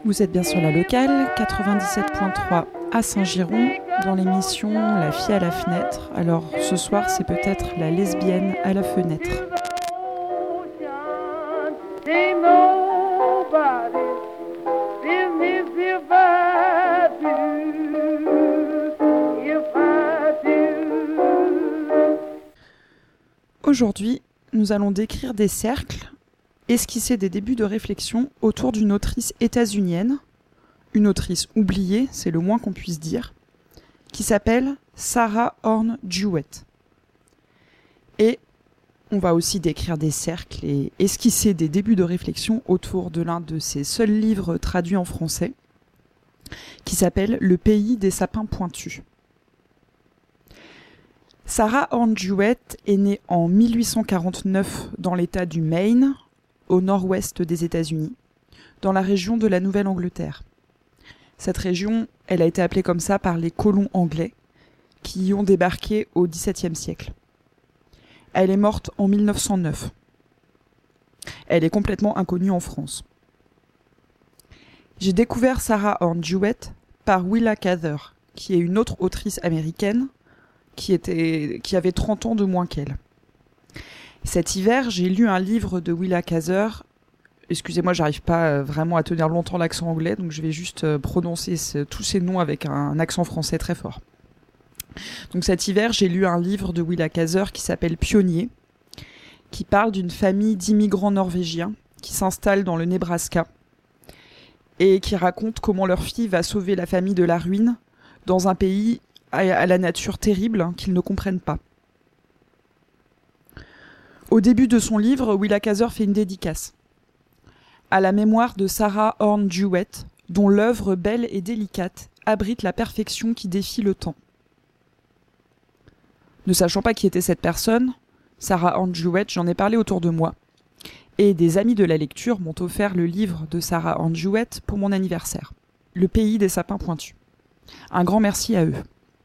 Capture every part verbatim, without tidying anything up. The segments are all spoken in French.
Vous êtes bien sur la locale, quatre-vingt-dix-sept point trois à Saint-Giron, dans l'émission La fille à la fenêtre. Alors ce soir, c'est peut-être la lesbienne à la fenêtre. Aujourd'hui, nous allons décrire des cercles, esquisser des débuts de réflexion autour d'une autrice états-unienne, une autrice oubliée, c'est le moins qu'on puisse dire, qui s'appelle Sarah Orne Jewett. Et on va aussi décrire des cercles et esquisser des débuts de réflexion autour de l'un de ses seuls livres traduits en français, qui s'appelle Le pays des sapins pointus. Sarah Orne Jewett est née en mille huit cent quarante-neuf dans l'État du Maine, au nord-ouest des États-Unis, dans la région de la Nouvelle-Angleterre. Cette région, elle a été appelée comme ça par les colons anglais, qui y ont débarqué au dix-septième siècle. Elle est morte en mille neuf cent neuf. Elle est complètement inconnue en France. J'ai découvert Sarah Orne Jewett par Willa Cather, qui est une autre autrice américaine, qui, était, qui avait trente ans de moins qu'elle. Cet hiver, j'ai lu un livre de Willa Cather. Excusez-moi, j'arrive pas vraiment à tenir longtemps l'accent anglais, donc je vais juste prononcer ce, tous ces noms avec un accent français très fort. Donc cet hiver, j'ai lu un livre de Willa Cather qui s'appelle Pionnier, qui parle d'une famille d'immigrants norvégiens qui s'installent dans le Nebraska et qui raconte comment leur fille va sauver la famille de la ruine dans un pays à, à la nature terrible hein, qu'ils ne comprennent pas. Au début de son livre, Willa Cather fait une dédicace à la mémoire de Sarah Orne Jewett, dont l'œuvre belle et délicate abrite la perfection qui défie le temps. Ne sachant pas qui était cette personne, Sarah Orne Jewett, j'en ai parlé autour de moi, et des amis de la lecture m'ont offert le livre de Sarah Orne Jewett pour mon anniversaire, Le pays des sapins pointus. Un grand merci à eux.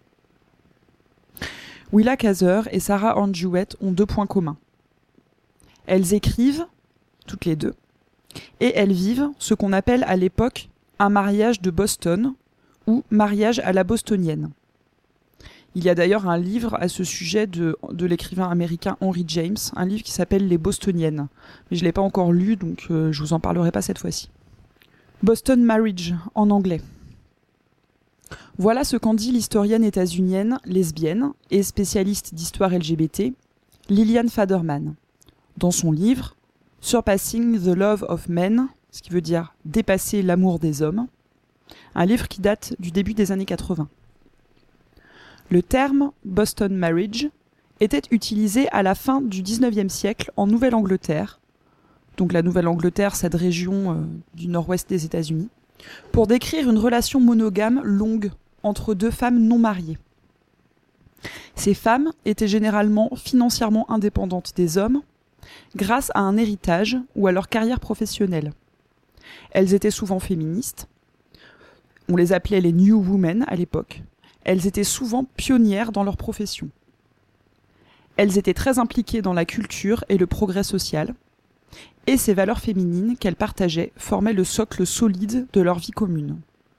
Willa Cather et Sarah Orne Jewett ont deux points communs. Elles écrivent, toutes les deux, et elles vivent ce qu'on appelle à l'époque un mariage de Boston ou mariage à la bostonienne. Il y a d'ailleurs un livre à ce sujet de, de l'écrivain américain Henry James, un livre qui s'appelle Les Bostoniennes. Mais je ne l'ai pas encore lu, donc euh, je vous en parlerai pas cette fois-ci. Boston Marriage, en anglais. Voilà ce qu'en dit l'historienne états-unienne, lesbienne et spécialiste d'histoire L G B T, Lillian Faderman, dans son livre Surpassing the Love of Men, ce qui veut dire dépasser l'amour des hommes, un livre qui date du début des années quatre-vingts. Le terme Boston Marriage était utilisé à la fin du dix-neuvième siècle en Nouvelle-Angleterre, donc la Nouvelle-Angleterre, cette région euh, du nord-ouest des États-Unis, pour décrire une relation monogame longue entre deux femmes non mariées. Ces femmes étaient généralement financièrement indépendantes des hommes, grâce à un héritage ou à leur carrière professionnelle. Elles étaient souvent féministes. On les appelait les New Women à l'époque. Elles étaient souvent pionnières dans leur profession. Elles étaient très impliquées dans la culture et le progrès social. Et ces valeurs féminines qu'elles partageaient formaient le socle solide de leur vie commune.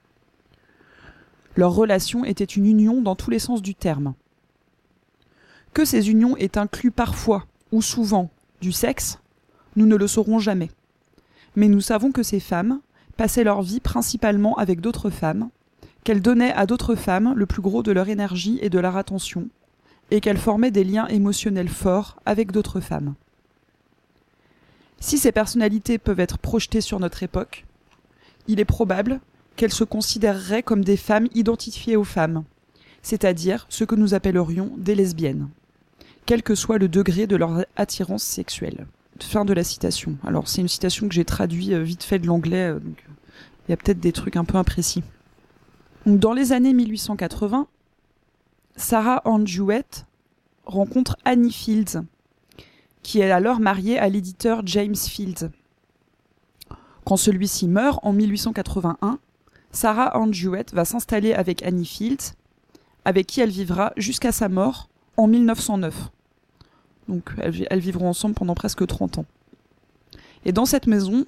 Leur relation était une union dans tous les sens du terme. Que ces unions aient inclus parfois, ou souvent, du sexe, nous ne le saurons jamais. Mais nous savons que ces femmes passaient leur vie principalement avec d'autres femmes, qu'elles donnaient à d'autres femmes le plus gros de leur énergie et de leur attention, et qu'elles formaient des liens émotionnels forts avec d'autres femmes. Si ces personnalités peuvent être projetées sur notre époque, il est probable qu'elles se considéreraient comme des femmes identifiées aux femmes, c'est-à-dire ce que nous appellerions des lesbiennes, quel que soit le degré de leur attirance sexuelle. Fin de la citation. Alors c'est une citation que j'ai traduite vite fait de l'anglais, donc il y a peut-être des trucs un peu imprécis. Donc, dans les années mille huit cent quatre-vingts, Sarah Orne Jewett rencontre Annie Fields, qui est alors mariée à l'éditeur James Fields. Quand celui-ci meurt en mille huit cent quatre-vingt-un, Sarah Orne Jewett va s'installer avec Annie Fields, avec qui elle vivra jusqu'à sa mort en mille neuf cent neuf. Donc elles, elles vivront ensemble pendant presque trente ans. Et dans cette maison,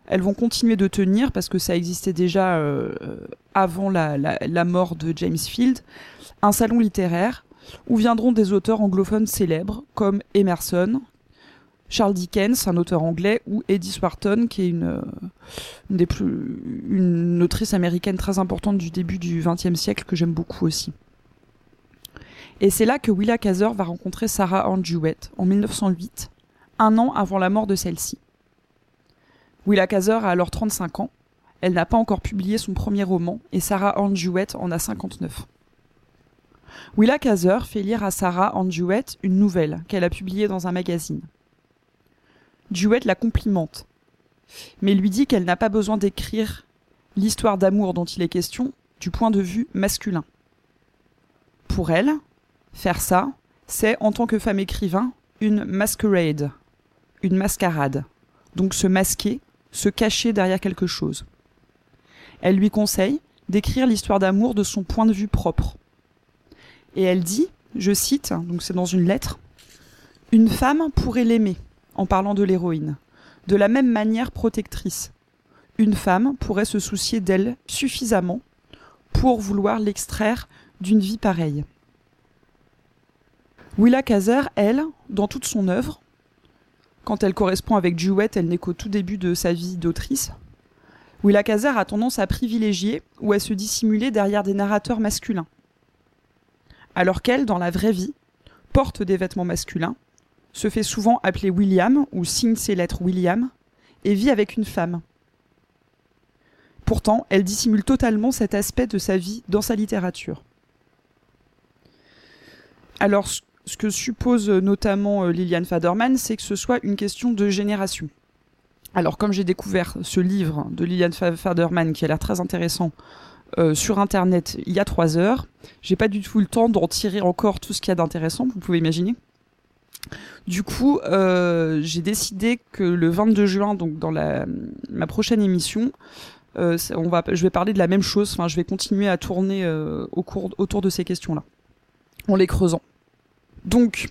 elles vont continuer de tenir parce que ça existait déjà euh, avant la, la, la mort de James Field, un salon littéraire où viendront des auteurs anglophones célèbres comme Emerson, Charles Dickens, un auteur anglais, ou Edith Wharton, qui est une, une, des plus, une autrice américaine très importante du début du vingtième siècle que j'aime beaucoup aussi. Et c'est là que Willa Cather va rencontrer Sarah Orne Jewett en mille neuf cent huit, un an avant la mort de celle-ci. Willa Cather a alors trente-cinq ans, elle n'a pas encore publié son premier roman et Sarah Orne Jewett en a cinquante-neuf. Willa Cather fait lire à Sarah Orne Jewett une nouvelle qu'elle a publiée dans un magazine. Jewett la complimente, mais lui dit qu'elle n'a pas besoin d'écrire l'histoire d'amour dont il est question du point de vue masculin. Pour elle, faire ça, c'est, en tant que femme écrivain, une masquerade, une mascarade. Donc se masquer, se cacher derrière quelque chose. Elle lui conseille d'écrire l'histoire d'amour de son point de vue propre. Et elle dit, je cite, donc c'est dans une lettre, « Une femme pourrait l'aimer, en parlant de l'héroïne, de la même manière protectrice. Une femme pourrait se soucier d'elle suffisamment pour vouloir l'extraire d'une vie pareille. » Willa Cather, elle, dans toute son œuvre, quand elle correspond avec Jewett, elle n'est qu'au tout début de sa vie d'autrice, Willa Cather a tendance à privilégier ou à se dissimuler derrière des narrateurs masculins. Alors qu'elle, dans la vraie vie, porte des vêtements masculins, se fait souvent appeler William ou signe ses lettres William, et vit avec une femme. Pourtant, elle dissimule totalement cet aspect de sa vie dans sa littérature. Alors, ce que suppose notamment Liliane Faderman, c'est que ce soit une question de génération. Alors, comme j'ai découvert ce livre de Liliane Faderman, qui a l'air très intéressant, euh, sur Internet il y a trois heures, j'ai pas du tout le temps d'en tirer encore tout ce qu'il y a d'intéressant, vous pouvez imaginer. Du coup, euh, j'ai décidé que le vingt-deux juin, donc dans la, ma prochaine émission, euh, on va, je vais parler de la même chose. Enfin, je vais continuer à tourner euh, au cours, autour de ces questions-là, en les creusant. Donc,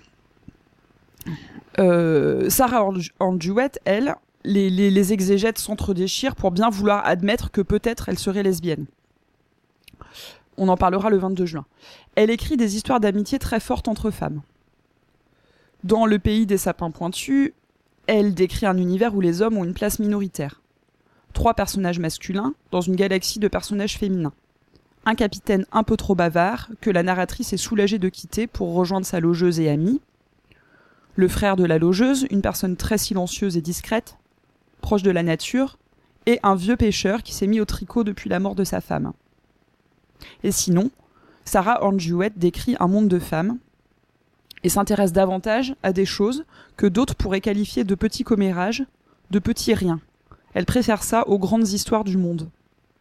euh, Sarah Orne Jewett, elle, les, les, les exégètes s'entre-déchirent pour bien vouloir admettre que peut-être elle serait lesbienne. On en parlera le vingt-deux juin. Elle écrit des histoires d'amitié très fortes entre femmes. Dans Le pays des sapins pointus, elle décrit un univers où les hommes ont une place minoritaire. Trois personnages masculins dans une galaxie de personnages féminins. Un capitaine un peu trop bavard que la narratrice est soulagée de quitter pour rejoindre sa logeuse et amie. Le frère de la logeuse, une personne très silencieuse et discrète, proche de la nature, et un vieux pêcheur qui s'est mis au tricot depuis la mort de sa femme. Et sinon, Sarah Orne Jewett décrit un monde de femmes et s'intéresse davantage à des choses que d'autres pourraient qualifier de petits commérages, de petits riens. Elle préfère ça aux grandes histoires du monde.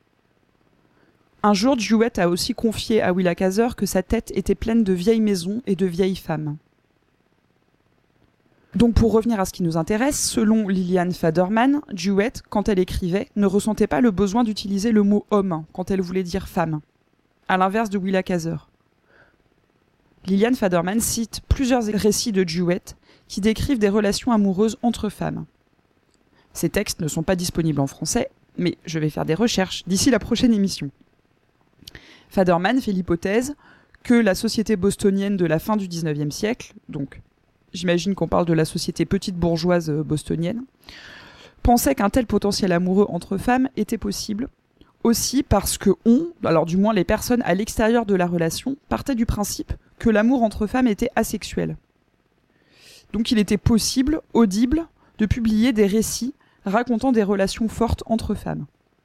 Un jour, Jewett a aussi confié à Willa Cather que sa tête était pleine de vieilles maisons et de vieilles femmes. Donc pour revenir à ce qui nous intéresse, selon Liliane Faderman, Jewett, quand elle écrivait, ne ressentait pas le besoin d'utiliser le mot « homme » quand elle voulait dire « femme », à l'inverse de Willa Cather. Liliane Faderman cite plusieurs récits de Jewett qui décrivent des relations amoureuses entre femmes. Ces textes ne sont pas disponibles en français, mais je vais faire des recherches d'ici la prochaine émission. Faderman fait l'hypothèse que la société bostonienne de la fin du dix-neuvième siècle, donc j'imagine qu'on parle de la société petite bourgeoise bostonienne, pensait qu'un tel potentiel amoureux entre femmes était possible, aussi parce que on, alors du moins les personnes à l'extérieur de la relation, partaient du principe que l'amour entre femmes était asexuel. Donc il était possible, audible, de publier des récits racontant des relations fortes entre femmes.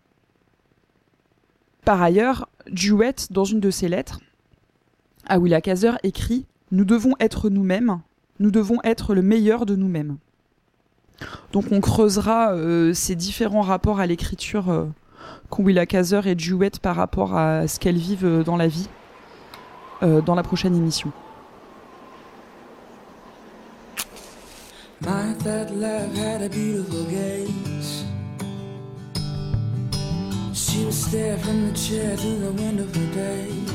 Par ailleurs, Jewett, dans une de ses lettres, à Willa Cather, écrit « Nous devons être nous-mêmes, nous devons être le meilleur de nous-mêmes ». Donc on creusera euh, ces différents rapports à l'écriture euh, qu'ont Willa Cather et Jewett par rapport à ce qu'elles vivent dans la vie euh, dans la prochaine émission. My that love had a beautiful gaze. She would stare from the chair through the window for days.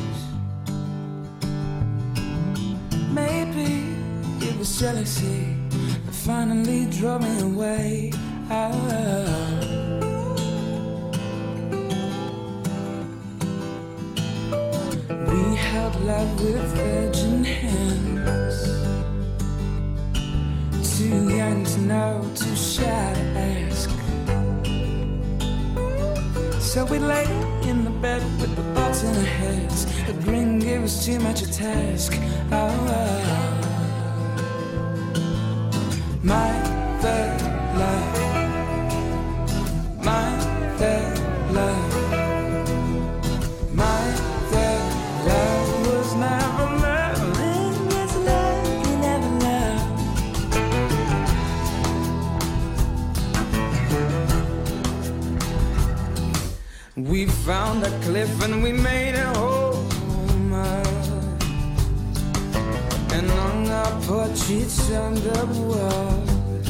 Maybe it was jealousy that finally drove me away. Ah. felt love with virgin hands. Too young to know, too shy to ask. So we lay in the bed with the thoughts in our heads. The bring gave us too much a task. Oh, oh. My third love, my third love, my third love was never love. It was love you never loved. We found a cliff and we made it home, and hung our portraits on the wall.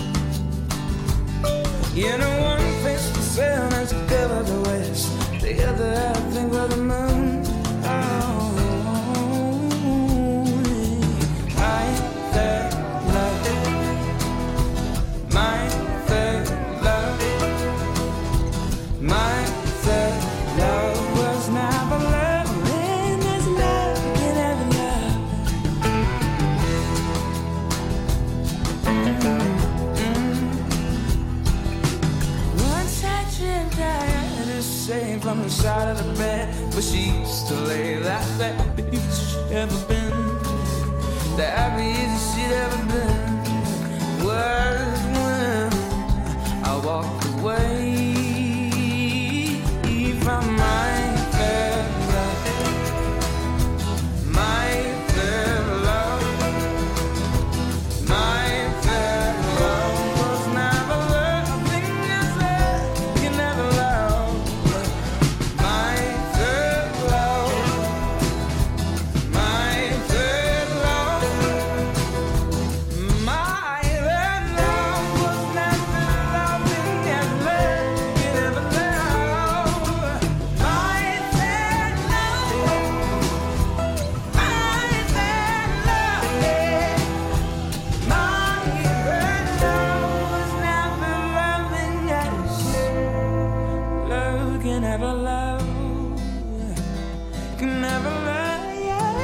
You know, one face the sun has covered the west, the other I think of the moon. Oh, my third love, my third love, my third love was never love, and there's love you never loved. Once I dreamt I had her saved from the side of the bed, but she used to lay that happiest she'd ever been. The happiest she'd ever been was when I walked away from my third love, my third love, my third love was never loving as love you never loved. My third love, my third love, my third love was never loving as love you never loved. My third love, my third love, yeah. My third love was never loving as love can never love, can never love, yeah.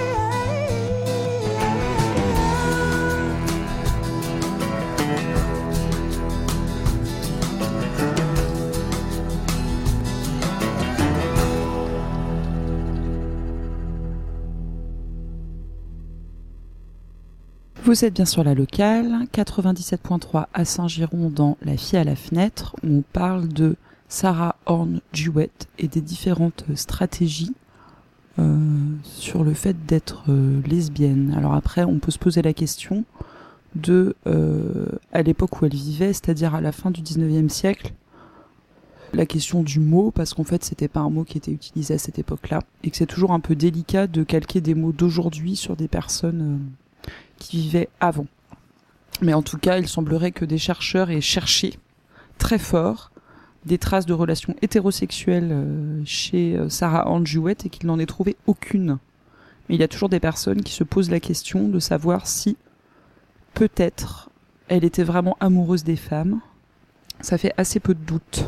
Vous êtes bien sur la locale, quatre-vingt-dix-sept point trois à Saint-Giron dans La fille à la fenêtre, où on parle de Sarah Horn Jewett et des différentes stratégies euh, sur le fait d'être euh, lesbienne. Alors après, on peut se poser la question de, euh, à l'époque où elle vivait, c'est-à-dire à la fin du dix-neuvième siècle, la question du mot, parce qu'en fait c'était pas un mot qui était utilisé à cette époque-là, et que c'est toujours un peu délicat de calquer des mots d'aujourd'hui sur des personnes euh, qui vivaient avant. Mais en tout cas, il semblerait que des chercheurs aient cherché très fort des traces de relations hétérosexuelles euh, chez euh, Sarah Horn Jewett et qu'il n'en ait trouvé aucune. Mais il y a toujours des personnes qui se posent la question de savoir si, peut-être, elle était vraiment amoureuse des femmes. Ça fait assez peu de doute.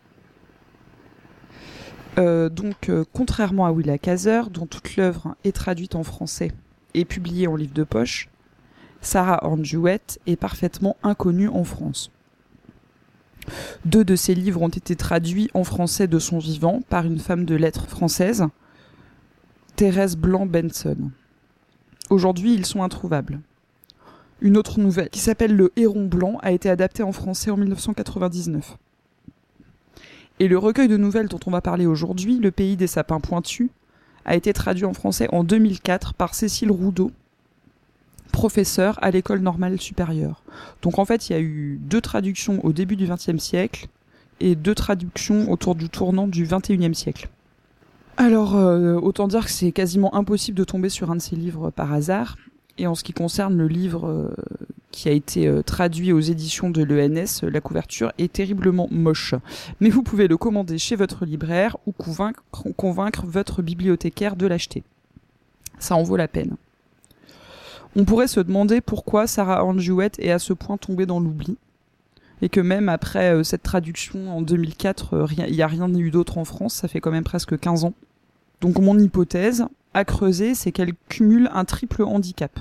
Euh, donc, euh, contrairement à Willa Cather, dont toute l'œuvre est traduite en français et publiée en livre de poche, Sarah Horn Jewett est parfaitement inconnue en France. Deux de ses livres ont été traduits en français de son vivant par une femme de lettres française, Thérèse Blanc-Benson. Aujourd'hui, ils sont introuvables. Une autre nouvelle, qui s'appelle Le Héron Blanc, a été adaptée en français en dix-neuf cent quatre-vingt-dix-neuf. Et le recueil de nouvelles dont on va parler aujourd'hui, Le Pays des sapins pointus, a été traduit en français en deux mille quatre par Cécile Roudot, professeure à l'école normale supérieure. Donc en fait, il y a eu deux traductions au début du vingtième siècle et deux traductions autour du tournant du vingt et unième siècle. Alors, euh, autant dire que c'est quasiment impossible de tomber sur un de ces livres par hasard. Et en ce qui concerne le livre euh, qui a été euh, traduit aux éditions de l'E N S, la couverture est terriblement moche. Mais vous pouvez le commander chez votre libraire ou convaincre, convaincre votre bibliothécaire de l'acheter. Ça en vaut la peine. On pourrait se demander pourquoi Sarah Horn Jewett est à ce point tombée dans l'oubli, et que même après euh, cette traduction en deux mille quatre, il euh, n'y a rien eu d'autre en France, ça fait quand même presque quinze ans. Donc mon hypothèse, à creuser, c'est qu'elle cumule un triple handicap.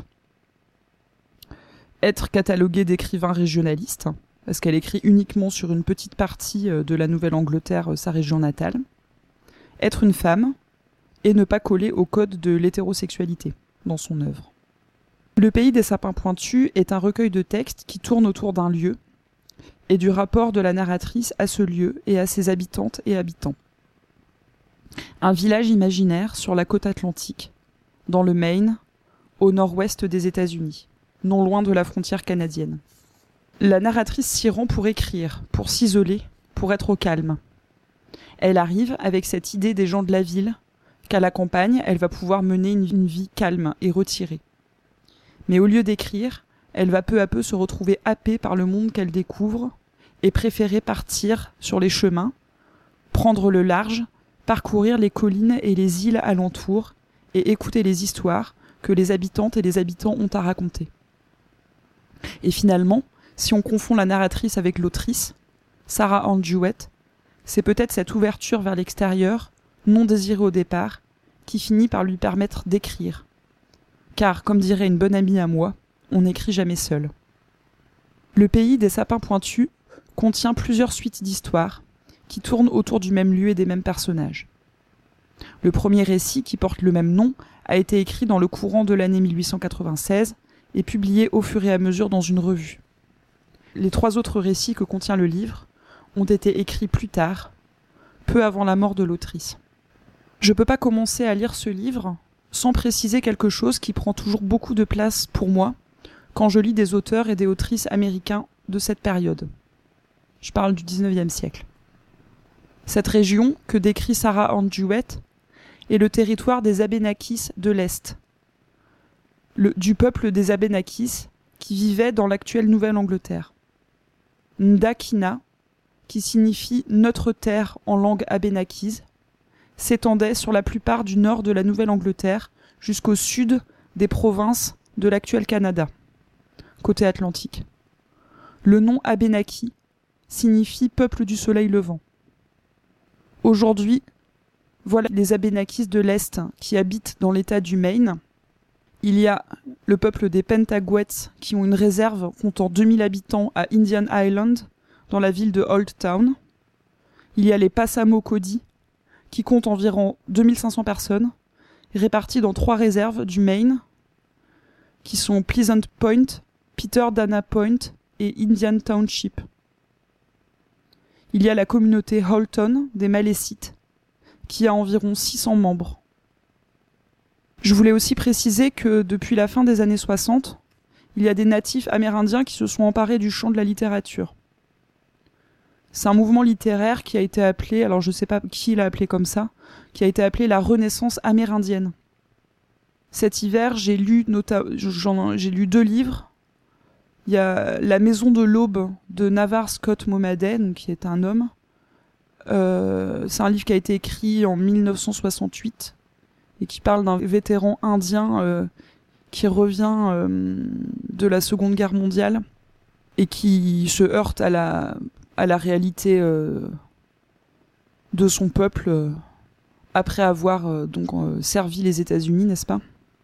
Être cataloguée d'écrivain régionaliste, parce qu'elle écrit uniquement sur une petite partie de la Nouvelle-Angleterre, sa région natale. Être une femme, et ne pas coller au code de l'hétérosexualité dans son œuvre. Le pays des sapins pointus est un recueil de textes qui tourne autour d'un lieu et du rapport de la narratrice à ce lieu et à ses habitantes et habitants. Un village imaginaire sur la côte atlantique, dans le Maine, au nord-ouest des États-Unis, non loin de la frontière canadienne. La narratrice s'y rend pour écrire, pour s'isoler, pour être au calme. Elle arrive avec cette idée des gens de la ville, qu'à la campagne, elle va pouvoir mener une, une vie calme et retirée. Mais au lieu d'écrire, elle va peu à peu se retrouver happée par le monde qu'elle découvre et préférer partir sur les chemins, prendre le large, parcourir les collines et les îles alentours et écouter les histoires que les habitantes et les habitants ont à raconter. Et finalement, si on confond la narratrice avec l'autrice, Sarah Ann Jewett, c'est peut-être cette ouverture vers l'extérieur, non désirée au départ, qui finit par lui permettre d'écrire. Car, comme dirait une bonne amie à moi, on n'écrit jamais seul. Le pays des sapins pointus contient plusieurs suites d'histoires qui tournent autour du même lieu et des mêmes personnages. Le premier récit, qui porte le même nom, a été écrit dans le courant de l'année mille huit cent quatre-vingt-seize et publié au fur et à mesure dans une revue. Les trois autres récits que contient le livre ont été écrits plus tard, peu avant la mort de l'autrice. Je peux pas commencer à lire ce livre sans préciser quelque chose qui prend toujours beaucoup de place pour moi quand je lis des auteurs et des autrices américains de cette période. Je parle du dix-neuvième siècle. Cette région, que décrit Sarah Ann Jewett, est le territoire des Abénakis de l'Est, le, du peuple des Abénakis qui vivait dans l'actuelle Nouvelle-Angleterre. Ndakina, qui signifie « notre terre » en langue abénakise, s'étendait sur la plupart du nord de la Nouvelle-Angleterre jusqu'au sud des provinces de l'actuel Canada, côté atlantique. Le nom Abénaki signifie « peuple du soleil levant ». Aujourd'hui, voilà les Abénakis de l'Est qui habitent dans l'état du Maine. Il y a le peuple des Pentagouets qui ont une réserve comptant deux mille habitants à Indian Island, dans la ville de Old Town. Il y a les Passamaquoddy qui comptent environ deux mille cinq cents personnes, réparties dans trois réserves du Maine, qui sont Pleasant Point, Peter Dana Point et Indian Township. Il y a la communauté Holton des Malécites, qui a environ six cents membres. Je voulais aussi préciser que depuis la fin des années soixante, il y a des natifs amérindiens qui se sont emparés du champ de la littérature. C'est un mouvement littéraire qui a été appelé, alors je sais pas qui l'a appelé comme ça, qui a été appelé la Renaissance amérindienne. Cet hiver, j'ai lu, nota- j'en, j'ai lu deux livres. Il y a La Maison de l'Aube de Navarre Scott Momaday, donc qui est un homme. Euh, c'est un livre qui a été écrit en mille neuf cent soixante-huit et qui parle d'un vétéran indien euh, qui revient euh, de la Seconde Guerre mondiale et qui se heurte à la, à la réalité euh, de son peuple euh, après avoir euh, donc euh, servi les États-Unis, n'est-ce pas ?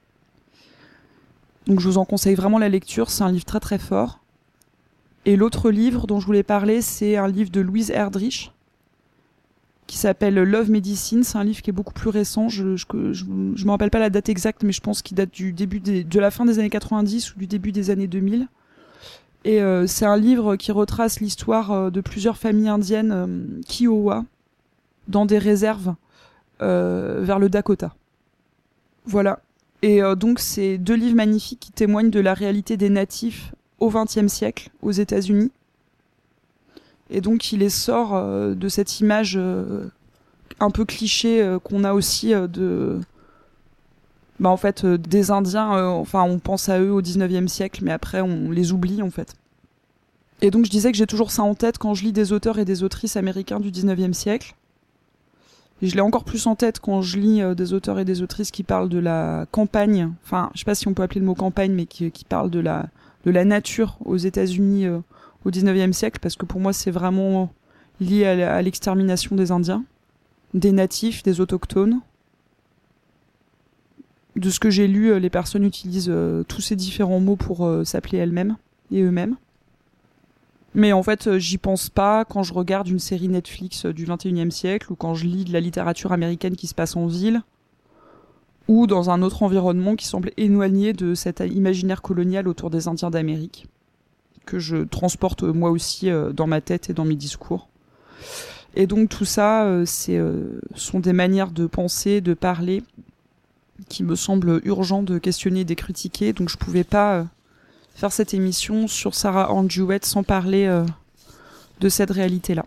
Donc je vous en conseille vraiment la lecture, c'est un livre très très fort. Et l'autre livre dont je voulais parler, c'est un livre de Louise Erdrich, qui s'appelle Love Medicine. C'est un livre qui est beaucoup plus récent. Je je, je, je me rappelle pas la date exacte, mais je pense qu'il date du début des, de la fin des années quatre-vingt-dix ou du début des années deux mille. Et euh, c'est un livre qui retrace l'histoire euh, de plusieurs familles indiennes euh, Kiowa dans des réserves euh, vers le Dakota. Voilà. Et euh, donc c'est deux livres magnifiques qui témoignent de la réalité des natifs au vingtième siècle aux États-Unis. Et donc il les sort euh, de cette image euh, un peu cliché euh, qu'on a aussi euh, de, bah en fait euh, des Indiens. Euh, enfin on pense à eux au dix-neuvième siècle, mais après on les oublie en fait. Et donc je disais que j'ai toujours ça en tête quand je lis des auteurs et des autrices américains du dix-neuvième siècle. Et je l'ai encore plus en tête quand je lis euh, des auteurs et des autrices qui parlent de la campagne. Enfin, je sais pas si on peut appeler le mot campagne, mais qui, qui parlent de la de la nature aux États-Unis euh, au dix-neuvième siècle, parce que pour moi c'est vraiment lié à l'extermination des Indiens, des natifs, des autochtones. de ce que j'ai lu, les personnes utilisent euh, tous ces différents mots pour euh, s'appeler elles-mêmes et eux-mêmes. Mais en fait, euh, j'y pense pas quand je regarde une série Netflix euh, du vingt et unième siècle ou quand je lis de la littérature américaine qui se passe en ville ou dans un autre environnement qui semble éloigné de cet imaginaire colonial autour des Indiens d'Amérique que je transporte euh, moi aussi euh, dans ma tête et dans mes discours. Et donc tout ça, euh, c'est, euh, sont des manières de penser, de parler qui me semble urgent de questionner et de critiquer, donc je pouvais pas euh, faire cette émission sur Sarah Ann Jewett sans parler euh, de cette réalité-là.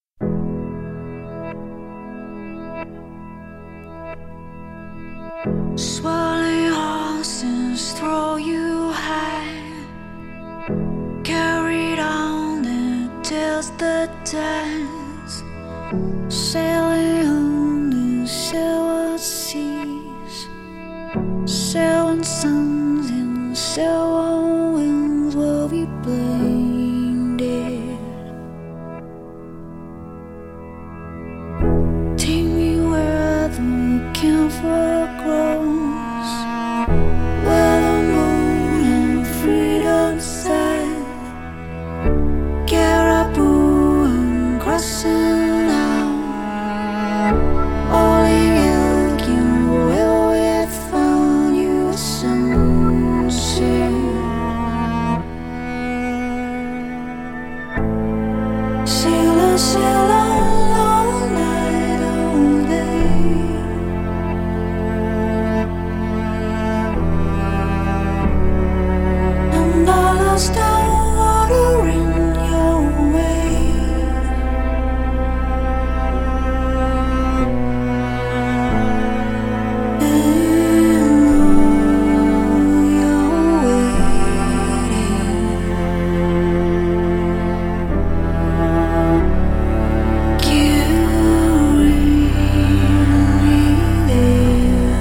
Swirling horses throw you high, carried on until the dance, sailing on the silver seas, seven suns and seven winds will be blinded. Take me where the camphor grows, where the moon and freedom sigh, Caribou and crossing out, all in elk you will have found you a sunset. Sail, sail on, all night, all day. And all lost down water in your way. And you're waiting. Carry me there.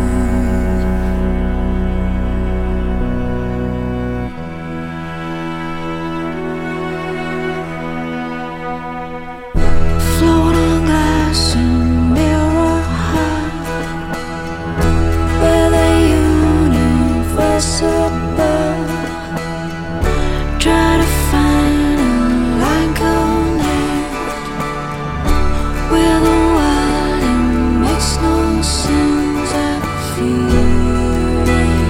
Float on glass and mirror high, where the universe above. Try to find a line connect with the world and makes no sense. I feel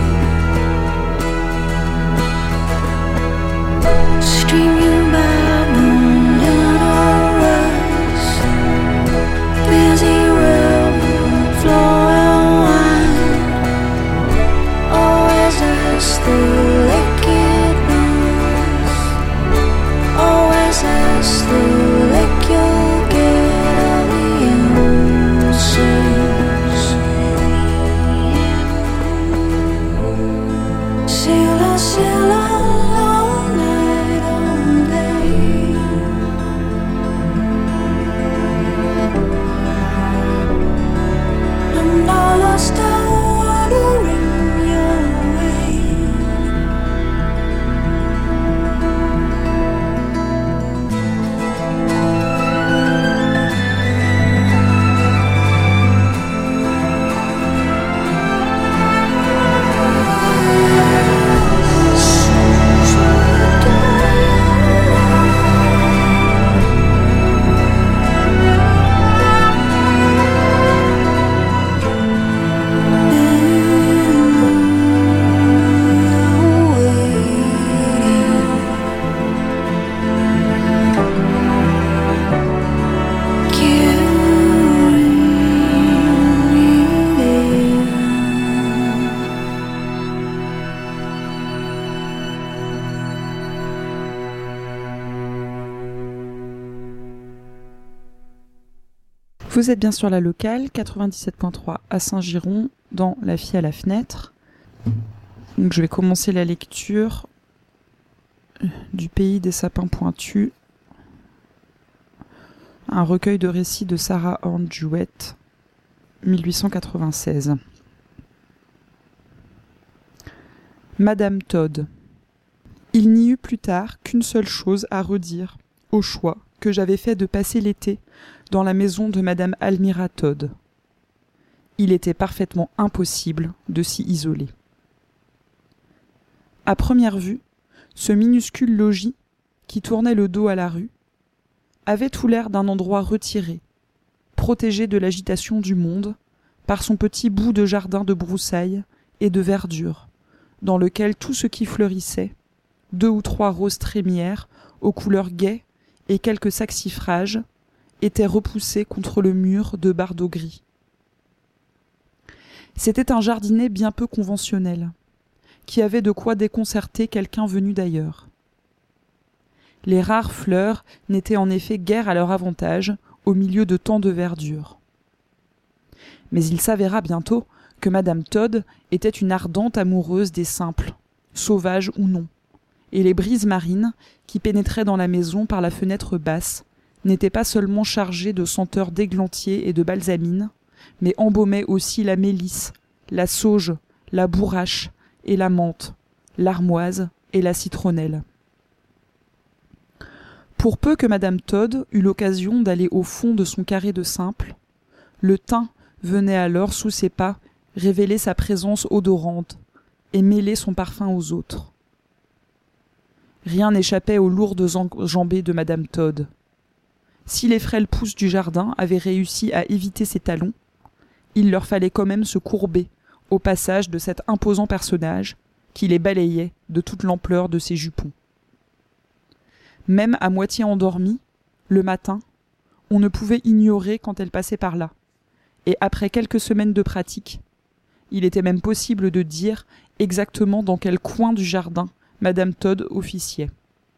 it streaming by moonlit hours, busy river flowing wide, always as the lake it knows, always as the lake you'll get all the answers. Sail, sail on, all night, all day. And all lost down water in your way. Vous êtes bien sur la locale, quatre-vingt-dix-sept point trois à Saint-Giron, dans La fille à la fenêtre. Donc je vais commencer la lecture du Pays des sapins pointus, un recueil de récits de Sarah Ann Jewett, mille huit cent quatre-vingt-seize. Madame Todd. Il n'y eut plus tard qu'une seule chose à redire, au choix, que j'avais fait de passer l'été dans la maison de Madame Almira Todd. il était parfaitement impossible de s'y isoler. À première vue, ce minuscule logis, qui tournait le dos à la rue, avait tout l'air d'un endroit retiré, protégé de l'agitation du monde, par son petit bout de jardin de broussailles et de verdure, dans lequel tout ce qui fleurissait, deux ou trois roses trémières aux couleurs gaies et quelques saxifrages, était repoussé contre le mur de bardeaux gris. C'était un jardinet bien peu conventionnel, qui avait de quoi déconcerter quelqu'un venu d'ailleurs. Les rares fleurs n'étaient en effet guère à leur avantage au milieu de tant de verdure. Mais il s'avéra bientôt que Madame Todd était une ardente amoureuse des simples, sauvages ou non, et les brises marines, qui pénétraient dans la maison par la fenêtre basse, n'étaient pas seulement chargées de senteurs d'églantier et de balsamine, mais embaumaient aussi la mélisse, la sauge, la bourrache et la menthe, l'armoise et la citronnelle. Pour peu que Madame Todd eût l'occasion d'aller au fond de son carré de simples, le thym venait alors sous ses pas révéler sa présence odorante et mêler son parfum aux autres. Rien n'échappait aux lourdes enjambées de Madame Todd. Si les frêles pousses du jardin avaient réussi à éviter ses talons, il leur fallait quand même se courber au passage de cet imposant personnage qui les balayait de toute l'ampleur de ses jupons. Même à moitié endormie, le matin, on ne pouvait ignorer quand elle passait par là, et après quelques semaines de pratique, il était même possible de dire exactement dans quel coin du jardin Madame Todd officiait.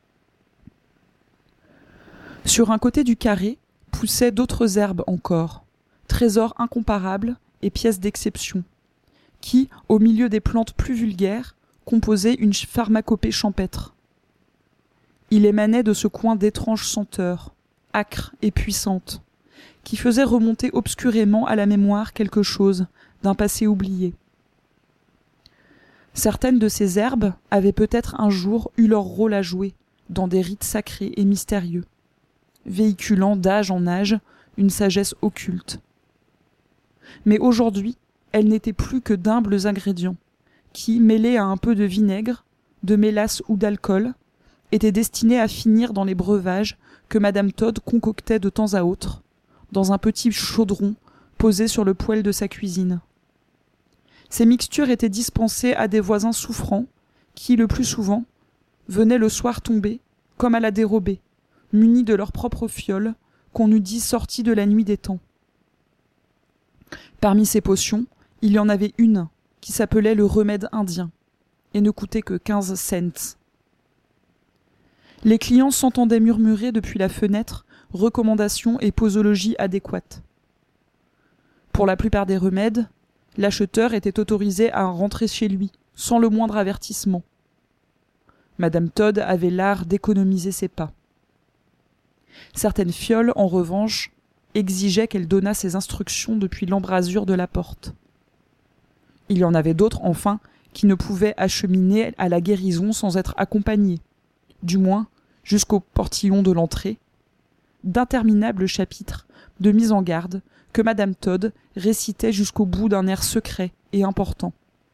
Sur un côté du carré poussaient d'autres herbes encore, trésors incomparables et pièces d'exception, qui, au milieu des plantes plus vulgaires, composaient une pharmacopée champêtre. Il émanait de ce coin d'étranges senteurs, âcres et puissantes, qui faisaient remonter obscurément à la mémoire quelque chose d'un passé oublié. Certaines de ces herbes avaient peut-être un jour eu leur rôle à jouer dans des rites sacrés et mystérieux, véhiculant d'âge en âge une sagesse occulte. Mais aujourd'hui, elles n'étaient plus que d'humbles ingrédients, qui, mêlés à un peu de vinaigre, de mélasse ou d'alcool, étaient destinés à finir dans les breuvages que Madame Todd concoctait de temps à autre, dans un petit chaudron posé sur le poêle de sa cuisine. Ces mixtures étaient dispensées à des voisins souffrants, qui, le plus souvent, venaient le soir tomber, comme à la dérobée, munis de leurs propres fioles, qu'on eût dit sorties de la nuit des temps. Parmi ces potions, il y en avait une qui s'appelait le remède indien, et ne coûtait que quinze cents. Les clients s'entendaient murmurer depuis la fenêtre recommandations et posologie adéquates. Pour la plupart des remèdes, l'acheteur était autorisé à rentrer chez lui, sans le moindre avertissement. Madame Todd avait l'art d'économiser ses pas. Certaines fioles, en revanche, exigeaient qu'elle donnât ses instructions depuis l'embrasure de la porte. Il y en avait d'autres, enfin, qui ne pouvaient acheminer à la guérison sans être accompagnés, du moins jusqu'au portillon de l'entrée, d'interminables chapitres de mise en garde que Madame Todd récitait jusqu'au bout d'un air secret et important.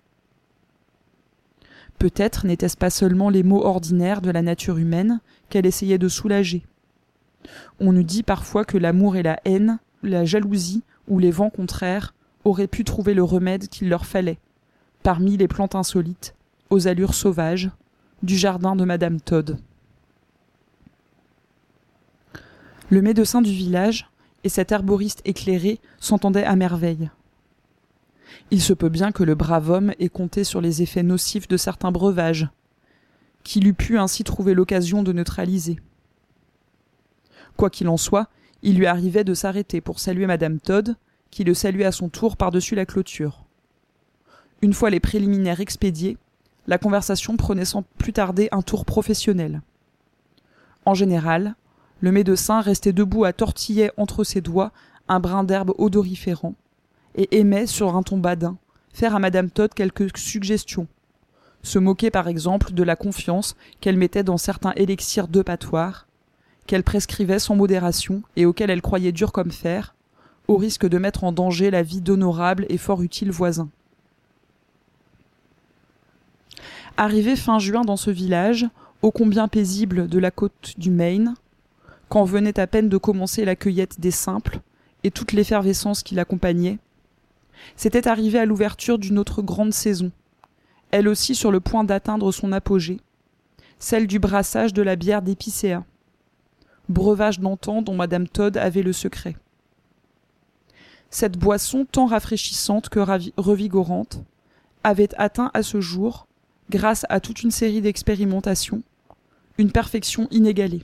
Peut-être n'étaient-ce pas seulement les maux ordinaires de la nature humaine qu'elle essayait de soulager. On eût dit parfois que l'amour et la haine, la jalousie ou les vents contraires auraient pu trouver le remède qu'il leur fallait, parmi les plantes insolites, aux allures sauvages, du jardin de Madame Todd. Le médecin du village et cet herboriste éclairé s'entendaient à merveille. Il se peut bien que le brave homme ait compté sur les effets nocifs de certains breuvages, qu'il eût pu ainsi trouver l'occasion de neutraliser. Quoi qu'il en soit, il lui arrivait de s'arrêter pour saluer Madame Todd, qui le saluait à son tour par-dessus la clôture. Une fois les préliminaires expédiés, la conversation prenait sans plus tarder un tour professionnel. En général, le médecin restait debout à tortiller entre ses doigts un brin d'herbe odoriférant et aimait, sur un ton badin, faire à Madame Todd quelques suggestions. Se moquer par exemple de la confiance qu'elle mettait dans certains élixirs d'eupatoires, qu'elle prescrivait sans modération et auxquels elle croyait durs comme fer, au risque de mettre en danger la vie d'honorables et fort utiles voisins. Arrivé fin juin dans ce village, ô combien paisible de la côte du Maine, quand venait à peine de commencer la cueillette des simples et toute l'effervescence qui l'accompagnait, c'était arrivé à l'ouverture d'une autre grande saison, elle aussi sur le point d'atteindre son apogée, celle du brassage de la bière d'épicéa, breuvage d'antan dont Madame Todd avait le secret. Cette boisson tant rafraîchissante que ravi- revigorante avait atteint à ce jour, grâce à toute une série d'expérimentations, une perfection inégalée.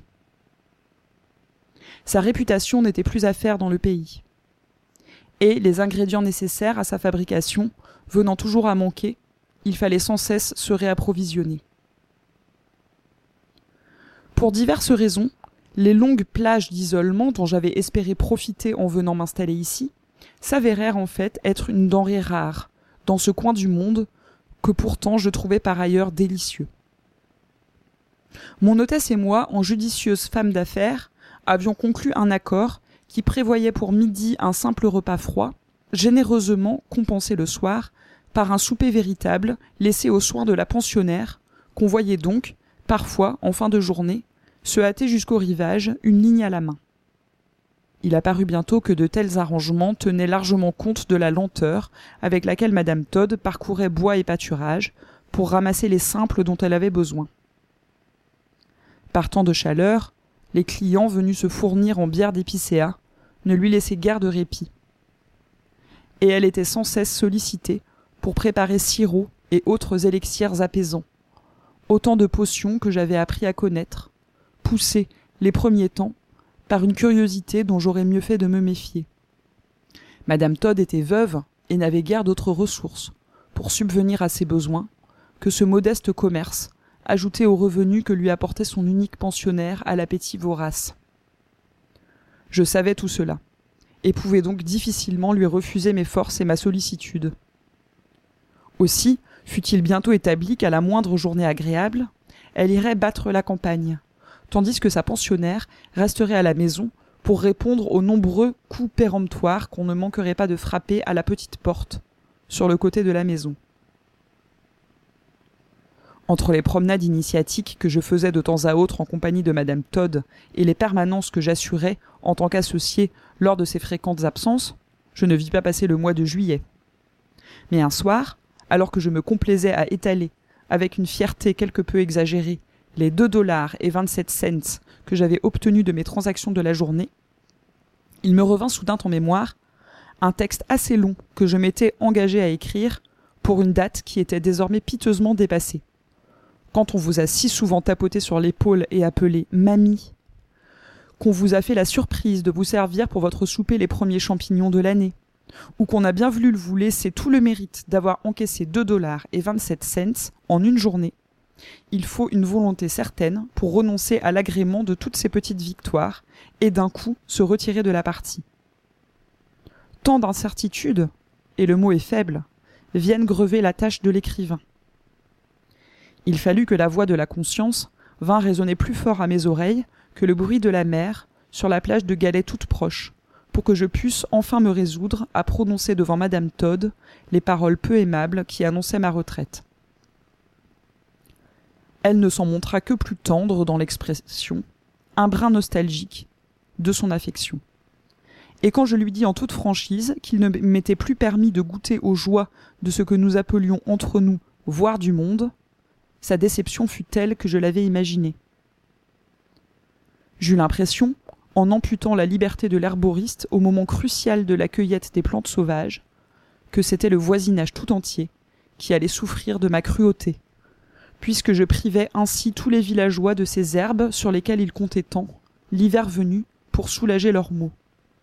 Sa réputation n'était plus à faire dans le pays. Et les ingrédients nécessaires à sa fabrication venant toujours à manquer, il fallait sans cesse se réapprovisionner. Pour diverses raisons, les longues plages d'isolement dont j'avais espéré profiter en venant m'installer ici s'avérèrent en fait être une denrée rare dans ce coin du monde que pourtant je trouvais par ailleurs délicieux. Mon hôtesse et moi, en judicieuse femme d'affaires, avions conclu un accord qui prévoyait pour midi un simple repas froid, généreusement compensé le soir par un souper véritable laissé aux soins de la pensionnaire, qu'on voyait donc, parfois, en fin de journée, se hâter jusqu'au rivage, une ligne à la main. Il apparut bientôt que de tels arrangements tenaient largement compte de la lenteur avec laquelle Madame Todd parcourait bois et pâturage pour ramasser les simples dont elle avait besoin. Par temps de chaleur, les clients venus se fournir en bière d'épicéa ne lui laissaient guère de répit. Et elle était sans cesse sollicitée pour préparer sirops et autres élixirs apaisants, autant de potions que j'avais appris à connaître, poussées, les premiers temps, par une curiosité dont j'aurais mieux fait de me méfier. Madame Todd était veuve et n'avait guère d'autres ressources pour subvenir à ses besoins que ce modeste commerce, ajouté aux revenus que lui apportait son unique pensionnaire à l'appétit vorace. Je savais tout cela, et pouvais donc difficilement lui refuser mes forces et ma sollicitude. Aussi fut-il bientôt établi qu'à la moindre journée agréable, elle irait battre la campagne, tandis que sa pensionnaire resterait à la maison pour répondre aux nombreux coups péremptoires qu'on ne manquerait pas de frapper à la petite porte, sur le côté de la maison. Entre les promenades initiatiques que je faisais de temps à autre en compagnie de Madame Todd et les permanences que j'assurais en tant qu'associé lors de ses fréquentes absences, je ne vis pas passer le mois de juillet. Mais un soir, alors que je me complaisais à étaler, avec une fierté quelque peu exagérée, les deux dollars et vingt-sept cents que j'avais obtenus de mes transactions de la journée, il me revint soudain en mémoire un texte assez long que je m'étais engagé à écrire pour une date qui était désormais piteusement dépassée. Quand on vous a si souvent tapoté sur l'épaule et appelé « mamie », qu'on vous a fait la surprise de vous servir pour votre souper les premiers champignons de l'année, ou qu'on a bien voulu vous laisser tout le mérite d'avoir encaissé deux dollars et vingt-sept cents en une journée, il faut une volonté certaine pour renoncer à l'agrément de toutes ces petites victoires et d'un coup se retirer de la partie. Tant d'incertitudes, et le mot est faible, viennent grever la tâche de l'écrivain. Il fallut que la voix de la conscience vint résonner plus fort à mes oreilles que le bruit de la mer sur la plage de galets toute proche, pour que je pusse enfin me résoudre à prononcer devant Madame Todd les paroles peu aimables qui annonçaient ma retraite. Elle ne s'en montra que plus tendre dans l'expression, un brin nostalgique, de son affection. Et quand je lui dis en toute franchise qu'il ne m'était plus permis de goûter aux joies de ce que nous appelions entre nous « voir du monde », sa déception fut telle que je l'avais imaginée. J'eus l'impression, en amputant la liberté de l'herboriste au moment crucial de la cueillette des plantes sauvages, que c'était le voisinage tout entier qui allait souffrir de ma cruauté, puisque je privais ainsi tous les villageois de ces herbes sur lesquelles ils comptaient tant, l'hiver venu, pour soulager leurs maux.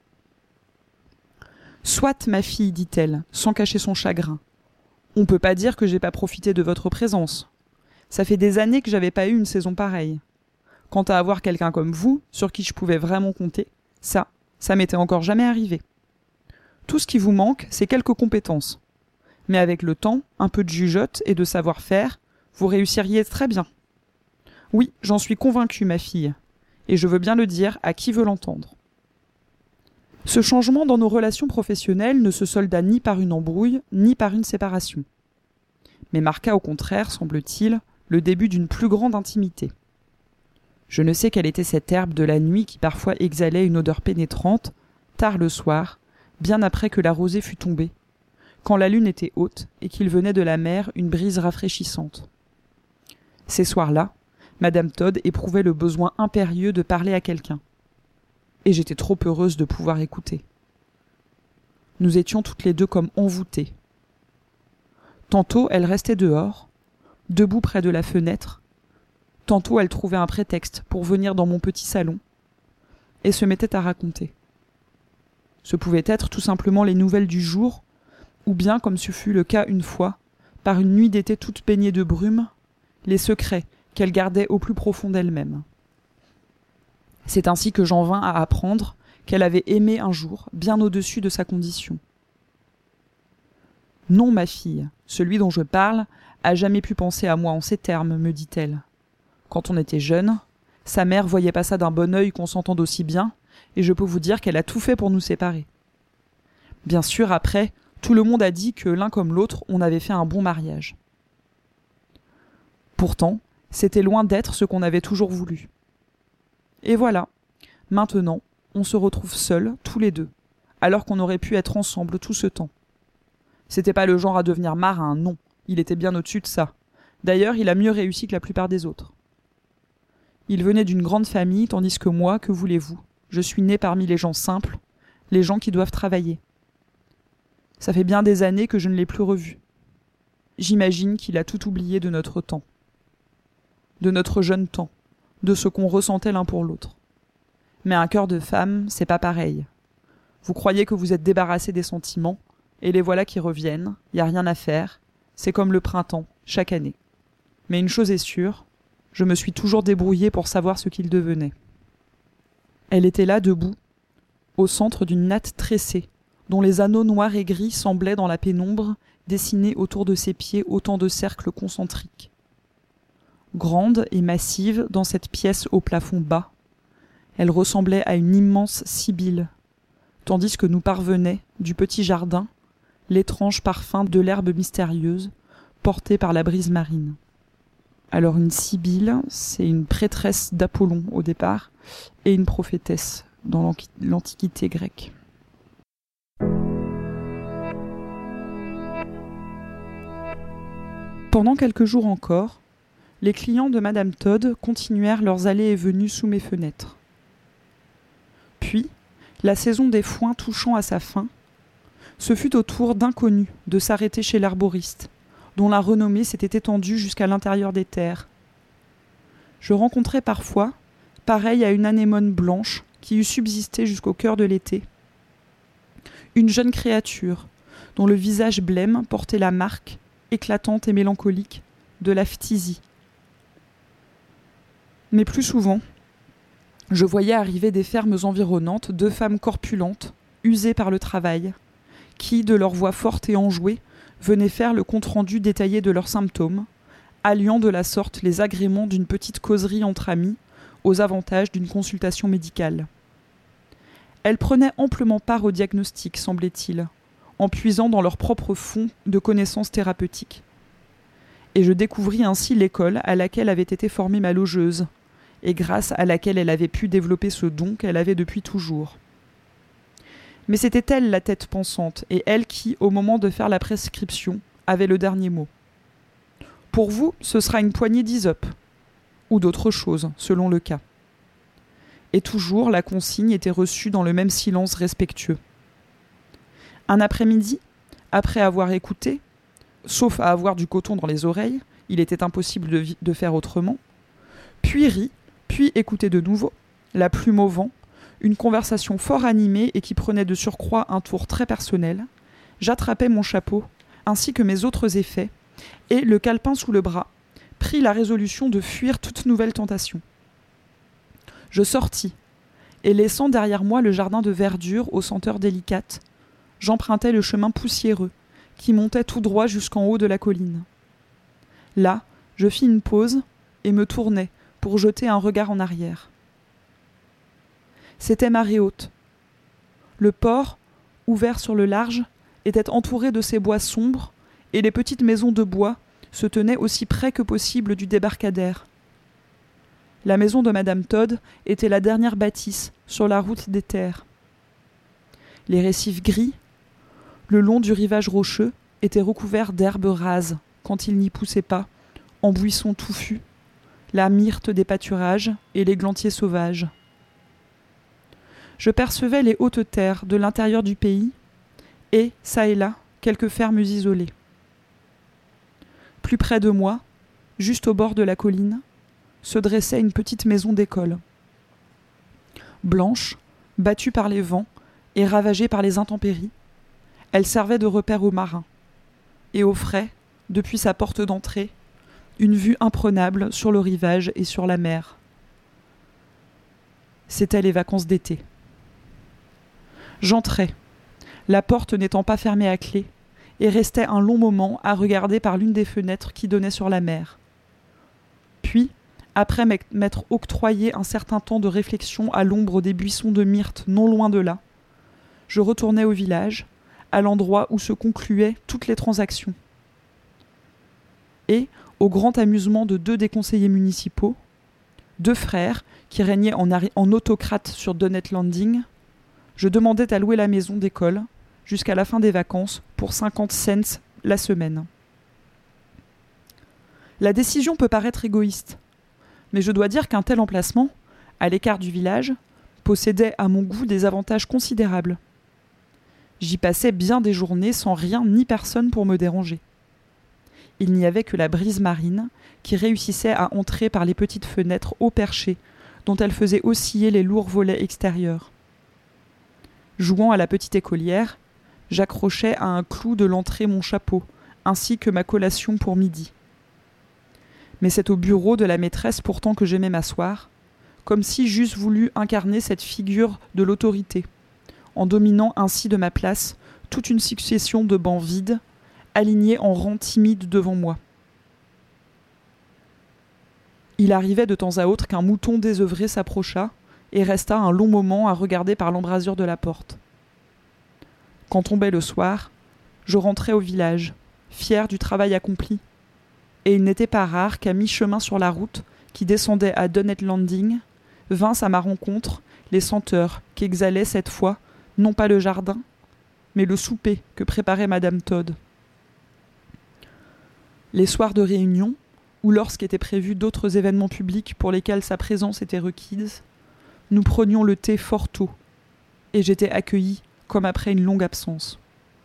« Soit, ma fille, dit-elle, sans cacher son chagrin. On peut pas dire que j'ai pas profité de votre présence. Ça fait des années que j'avais pas eu une saison pareille. Quant à avoir quelqu'un comme vous, sur qui je pouvais vraiment compter, ça, ça m'était encore jamais arrivé. Tout ce qui vous manque, c'est quelques compétences. Mais avec le temps, un peu de jugeote et de savoir-faire, vous réussiriez très bien. Oui, j'en suis convaincue, ma fille, et je veux bien le dire à qui veut l'entendre. » Ce changement dans nos relations professionnelles ne se solda ni par une embrouille, ni par une séparation. Mais marqua au contraire, semble-t-il, le début d'une plus grande intimité. Je ne sais quelle était cette herbe de la nuit qui parfois exhalait une odeur pénétrante, tard le soir, bien après que la rosée fût tombée, quand la lune était haute et qu'il venait de la mer une brise rafraîchissante. Ces soirs-là, Madame Todd éprouvait le besoin impérieux de parler à quelqu'un. Et j'étais trop heureuse de pouvoir écouter. Nous étions toutes les deux comme envoûtées. Tantôt elle restait dehors, debout près de la fenêtre, tantôt elle trouvait un prétexte pour venir dans mon petit salon, et se mettait à raconter. Ce pouvaient être tout simplement les nouvelles du jour, ou bien, comme ce fut le cas une fois, par une nuit d'été toute baignée de brume, les secrets qu'elle gardait au plus profond d'elle-même. C'est ainsi que j'en vins à apprendre qu'elle avait aimé un jour, bien au-dessus de sa condition. « Non, ma fille, celui dont je parle a jamais pu penser à moi en ces termes, me dit-elle. Quand on était jeune, sa mère voyait pas ça d'un bon œil qu'on s'entende aussi bien, et je peux vous dire qu'elle a tout fait pour nous séparer. Bien sûr, après, tout le monde a dit que l'un comme l'autre, on avait fait un bon mariage. Pourtant, c'était loin d'être ce qu'on avait toujours voulu. Et voilà, maintenant, on se retrouve seuls, tous les deux, alors qu'on aurait pu être ensemble tout ce temps. C'était pas le genre à devenir marin, non, il était bien au-dessus de ça. D'ailleurs, il a mieux réussi que la plupart des autres. Il venait d'une grande famille, tandis que moi, que voulez-vous, je suis née parmi les gens simples, les gens qui doivent travailler. Ça fait bien des années que je ne l'ai plus revu. J'imagine qu'il a tout oublié de notre temps. De notre jeune temps, de ce qu'on ressentait l'un pour l'autre. Mais un cœur de femme, c'est pas pareil. Vous croyez que vous êtes débarrassé des sentiments, et les voilà qui reviennent, y a rien à faire, c'est comme le printemps, chaque année. Mais une chose est sûre, je me suis toujours débrouillée pour savoir ce qu'il devenait. Elle était là, debout, au centre d'une natte tressée, dont les anneaux noirs et gris semblaient dans la pénombre dessiner autour de ses pieds autant de cercles concentriques. Grande et massive dans cette pièce au plafond bas, elle ressemblait à une immense sibylle, tandis que nous parvenait, du petit jardin, l'étrange parfum de l'herbe mystérieuse, portée par la brise marine. Alors une sibylle, c'est une prêtresse d'Apollon au départ, et une prophétesse dans l'Antiquité grecque. Pendant quelques jours encore, les clients de Madame Todd continuèrent leurs allées et venues sous mes fenêtres. Puis, la saison des foins touchant à sa fin, ce fut au tour d'inconnus de s'arrêter chez l'arboriste, dont la renommée s'était étendue jusqu'à l'intérieur des terres. Je rencontrais parfois, pareil à une anémone blanche qui eût subsisté jusqu'au cœur de l'été, une jeune créature dont le visage blême portait la marque, éclatante et mélancolique, de la phtisie. Mais plus souvent, je voyais arriver des fermes environnantes deux femmes corpulentes, usées par le travail, qui, de leur voix forte et enjouée, venaient faire le compte-rendu détaillé de leurs symptômes, alliant de la sorte les agréments d'une petite causerie entre amis aux avantages d'une consultation médicale. Elles prenaient amplement part au diagnostic, semblait-il, en puisant dans leur propre fond de connaissances thérapeutiques. Et je découvris ainsi l'école à laquelle avait été formée ma logeuse, et grâce à laquelle elle avait pu développer ce don qu'elle avait depuis toujours. Mais c'était elle la tête pensante, et elle qui, au moment de faire la prescription, avait le dernier mot. Pour vous, ce sera une poignée d'hysope, ou d'autres choses, selon le cas. Et toujours, la consigne était reçue dans le même silence respectueux. Un après-midi, après avoir écouté, sauf à avoir du coton dans les oreilles, il était impossible de, vi- de faire autrement, puis rit, puis écoutait de nouveau, la plume au vent, une conversation fort animée et qui prenait de surcroît un tour très personnel, j'attrapai mon chapeau, ainsi que mes autres effets, et, le calepin sous le bras, pris la résolution de fuir toute nouvelle tentation. Je sortis, et laissant derrière moi le jardin de verdure aux senteurs délicates, j'empruntai le chemin poussiéreux, qui montait tout droit jusqu'en haut de la colline. Là, je fis une pause, et me tournai, pour jeter un regard en arrière. C'était marée haute. Le port, ouvert sur le large, était entouré de ces bois sombres, et les petites maisons de bois se tenaient aussi près que possible du débarcadère. La maison de Madame Todd était la dernière bâtisse sur la route des terres. Les récifs gris, le long du rivage rocheux, étaient recouverts d'herbes rases, quand il n'y poussait pas, en buissons touffus, la myrte des pâturages et l'églantier sauvage. Je percevais les hautes terres de l'intérieur du pays et, çà et là, quelques fermes isolées. Plus près de moi, juste au bord de la colline, se dressait une petite maison d'école. Blanche, battue par les vents et ravagée par les intempéries, elle servait de repère aux marins et offrait, depuis sa porte d'entrée, une vue imprenable sur le rivage et sur la mer. C'étaient les vacances d'été. J'entrai, la porte n'étant pas fermée à clé, et restai un long moment à regarder par l'une des fenêtres qui donnait sur la mer. Puis, après m'être octroyé un certain temps de réflexion à l'ombre des buissons de myrte non loin de là, je retournai au village, à l'endroit où se concluaient toutes les transactions. Et, au grand amusement de deux des conseillers municipaux, deux frères qui régnaient en, en autocrates sur Donnet Landing, je demandais à louer la maison d'école jusqu'à la fin des vacances pour cinquante cents la semaine. La décision peut paraître égoïste, mais je dois dire qu'un tel emplacement, à l'écart du village, possédait à mon goût des avantages considérables. J'y passais bien des journées sans rien ni personne pour me déranger. Il n'y avait que la brise marine qui réussissait à entrer par les petites fenêtres haut perchées dont elle faisait osciller les lourds volets extérieurs. Jouant à la petite écolière, j'accrochais à un clou de l'entrée mon chapeau, ainsi que ma collation pour midi. Mais c'est au bureau de la maîtresse pourtant que j'aimais m'asseoir, comme si j'eusse voulu incarner cette figure de l'autorité, en dominant ainsi de ma place toute une succession de bancs vides, alignés en rangs timides devant moi. Il arrivait de temps à autre qu'un mouton désœuvré s'approcha et resta un long moment à regarder par l'embrasure de la porte. Quand tombait le soir, je rentrais au village, fier du travail accompli, et il n'était pas rare qu'à mi-chemin sur la route, qui descendait à Donnet Landing, vinssent à ma rencontre les senteurs qu'exhalait cette fois, non pas le jardin, mais le souper que préparait Madame Todd. Les soirs de réunion, ou lorsqu'étaient prévus d'autres événements publics pour lesquels sa présence était requise, nous prenions le thé fort tôt, et j'étais accueilli comme après une longue absence.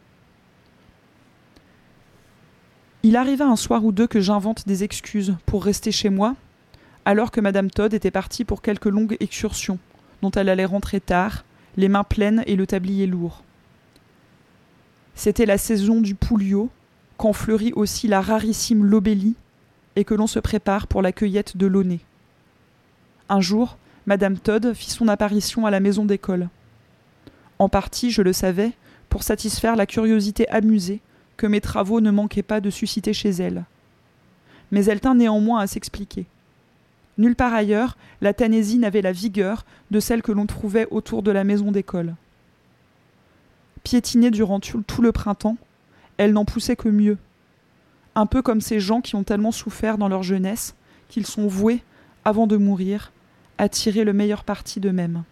Il arriva un soir ou deux que j'invente des excuses pour rester chez moi, alors que Madame Todd était partie pour quelques longues excursions, dont elle allait rentrer tard, les mains pleines et le tablier lourd. C'était la saison du pouliot, quand fleurit aussi la rarissime lobélie, et que l'on se prépare pour la cueillette de l'aunay. Un jour, Madame Todd fit son apparition à la maison d'école. En partie, je le savais, pour satisfaire la curiosité amusée que mes travaux ne manquaient pas de susciter chez elle. Mais elle tint néanmoins à s'expliquer. Nulle part ailleurs, la Tanésie n'avait la vigueur de celle que l'on trouvait autour de la maison d'école. Piétinée durant tout le printemps, elle n'en poussait que mieux. Un peu comme ces gens qui ont tellement souffert dans leur jeunesse qu'ils sont voués, avant de mourir, à tirer le meilleur parti d'eux-mêmes.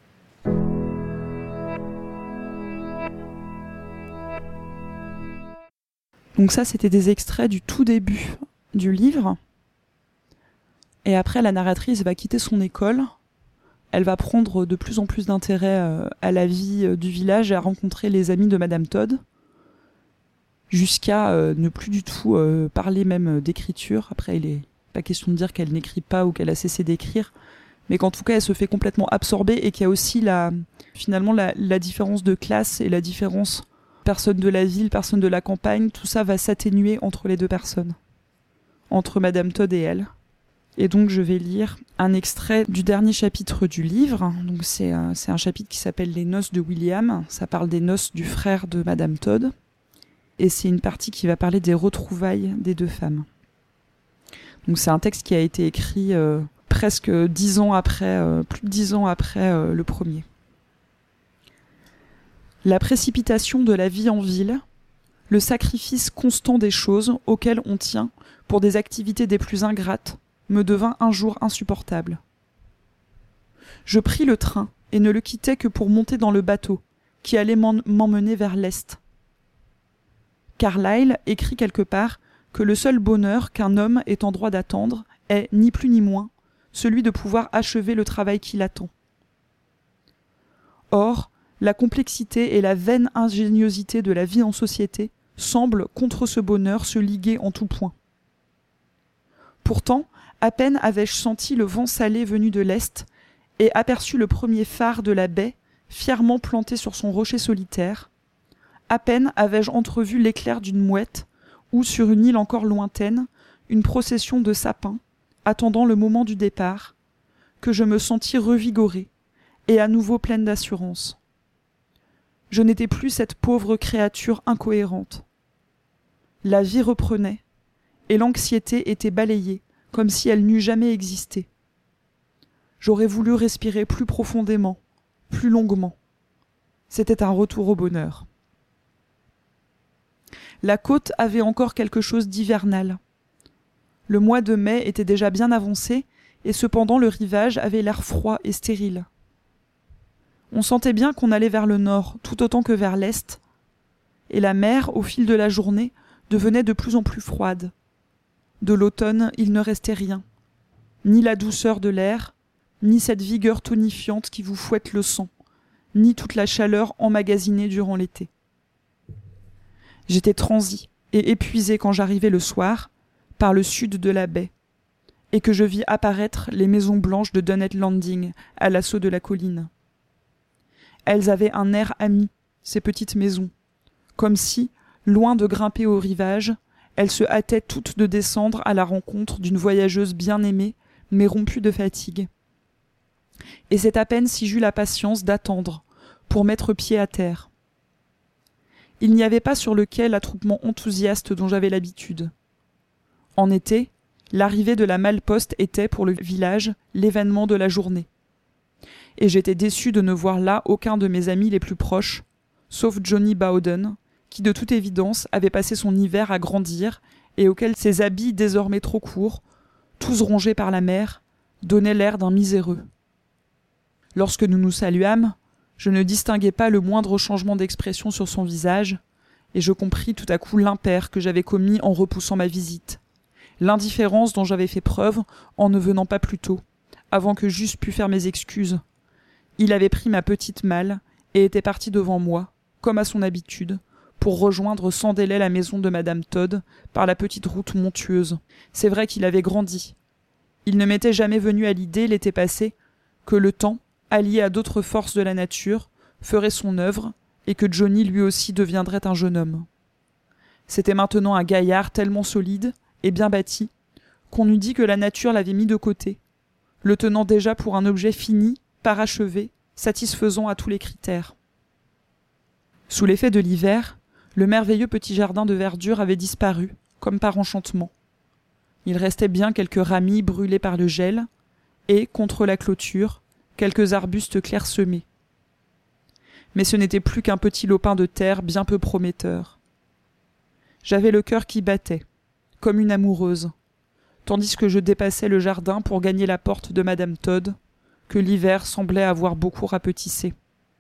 Donc ça, c'était des extraits du tout début du livre. Et après, la narratrice va quitter son école. Elle va prendre de plus en plus d'intérêt à la vie du village et à rencontrer les amis de Madame Todd, jusqu'à euh, ne plus du tout euh, parler même d'écriture. Après, il n'est pas question de dire qu'elle n'écrit pas ou qu'elle a cessé d'écrire, mais qu'en tout cas, elle se fait complètement absorber et qu'il y a aussi la, finalement la, la différence de classe et la différence personne de la ville, personne de la campagne, tout ça va s'atténuer entre les deux personnes, entre Madame Todd et elle. Et donc je vais lire un extrait du dernier chapitre du livre. Donc c'est, euh, c'est un chapitre qui s'appelle « Les noces de William ». Ça parle des noces du frère de Madame Todd. Et c'est une partie qui va parler des retrouvailles des deux femmes. Donc c'est un texte qui a été écrit euh, presque dix ans après, euh, plus de dix ans après euh, le premier. La précipitation de la vie en ville, le sacrifice constant des choses auxquelles on tient pour des activités des plus ingrates, me devint un jour insupportable. Je pris le train et ne le quittai que pour monter dans le bateau, qui allait m'emmener vers l'Est. Carlyle écrit quelque part que le seul bonheur qu'un homme est en droit d'attendre est, ni plus ni moins, celui de pouvoir achever le travail qui l'attend. Or, la complexité et la vaine ingéniosité de la vie en société semblent, contre ce bonheur, se liguer en tout point. Pourtant, à peine avais-je senti le vent salé venu de l'Est et aperçu le premier phare de la baie, fièrement planté sur son rocher solitaire, à peine avais-je entrevu l'éclair d'une mouette ou, sur une île encore lointaine, une procession de sapins, attendant le moment du départ, que je me sentis revigorée et à nouveau pleine d'assurance. Je n'étais plus cette pauvre créature incohérente. La vie reprenait, et l'anxiété était balayée, comme si elle n'eût jamais existé. J'aurais voulu respirer plus profondément, plus longuement. C'était un retour au bonheur. La côte avait encore quelque chose d'hivernal. Le mois de mai était déjà bien avancé, et cependant le rivage avait l'air froid et stérile. On sentait bien qu'on allait vers le nord, tout autant que vers l'est, et la mer, au fil de la journée, devenait de plus en plus froide. De l'automne, il ne restait rien. Ni la douceur de l'air, ni cette vigueur tonifiante qui vous fouette le sang, ni toute la chaleur emmagasinée durant l'été. J'étais transi et épuisé quand j'arrivai le soir, par le sud de la baie, et que je vis apparaître les maisons blanches de Dunnet Landing à l'assaut de la colline. Elles avaient un air ami, ces petites maisons, comme si, loin de grimper au rivage, elles se hâtaient toutes de descendre à la rencontre d'une voyageuse bien-aimée, mais rompue de fatigue. Et c'est à peine si j'eus la patience d'attendre, pour mettre pied à terre. Il n'y avait pas sur le quai l'attroupement enthousiaste dont j'avais l'habitude. En été, l'arrivée de la malle-poste était, pour le village, l'événement de la journée. Et j'étais déçu de ne voir là aucun de mes amis les plus proches, sauf Johnny Bowden, qui de toute évidence avait passé son hiver à grandir et auquel ses habits désormais trop courts, tous rongés par la mer, donnaient l'air d'un miséreux. Lorsque nous nous saluâmes, je ne distinguai pas le moindre changement d'expression sur son visage, et je compris tout à coup l'impair que j'avais commis en repoussant ma visite, l'indifférence dont j'avais fait preuve en ne venant pas plus tôt, avant que j'eusse pu faire mes excuses. Il avait pris ma petite malle et était parti devant moi, comme à son habitude, pour rejoindre sans délai la maison de madame Todd par la petite route montueuse. C'est vrai qu'il avait grandi. Il ne m'était jamais venu à l'idée, l'été passé, que le temps, allié à d'autres forces de la nature, ferait son œuvre, et que Johnny lui aussi deviendrait un jeune homme. C'était maintenant un gaillard tellement solide et bien bâti, qu'on eût dit que la nature l'avait mis de côté, le tenant déjà pour un objet fini, parachevé, satisfaisant à tous les critères. Sous l'effet de l'hiver, le merveilleux petit jardin de verdure avait disparu, comme par enchantement. Il restait bien quelques ramilles brûlées par le gel, et, contre la clôture, quelques arbustes clairsemés. Mais ce n'était plus qu'un petit lopin de terre bien peu prometteur. J'avais le cœur qui battait, comme une amoureuse, tandis que je dépassais le jardin pour gagner la porte de madame Todd, que l'hiver semblait avoir beaucoup rapetissée.